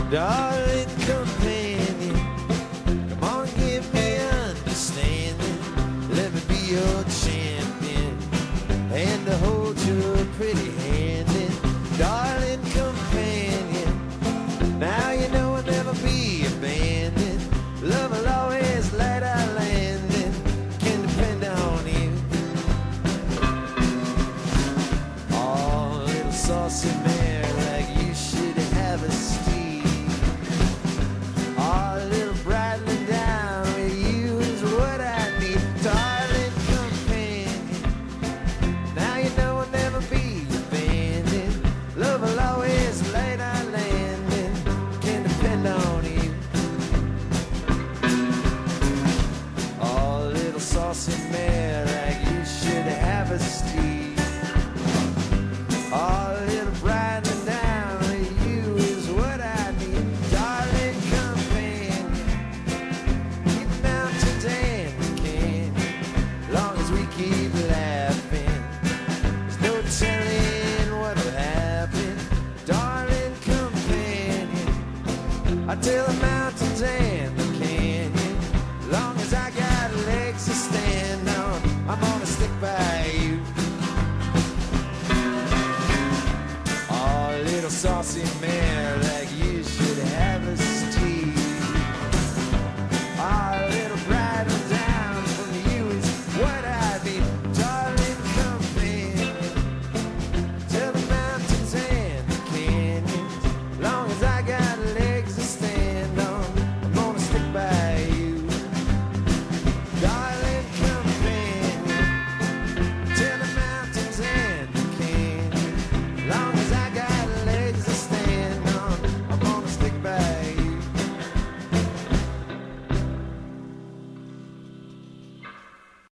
darling companion. Come on, give me understanding. Let me be your champion and to hold your pretty hand in, darling companion. Now you know I'll never be abandoned. Love will always let our landing. Can depend on you. Oh, little saucy mare, like you should have a steed. Oh, little bridling down with you is what I need, darling companion. Now you know I'll never be abandoned. Love will always let our landing. Can depend on you. Oh, little saucy mare, like you should have a steed. Oh, little bridling down with you is what I need, darling companion. Keep mountains and the canyon, long as we keep laughing. There's no telling what'll happen, darling companion. I tell the mountains and the canyon, long as I got legs to stand on, I'm gonna stick by you. Oh, little saucy man.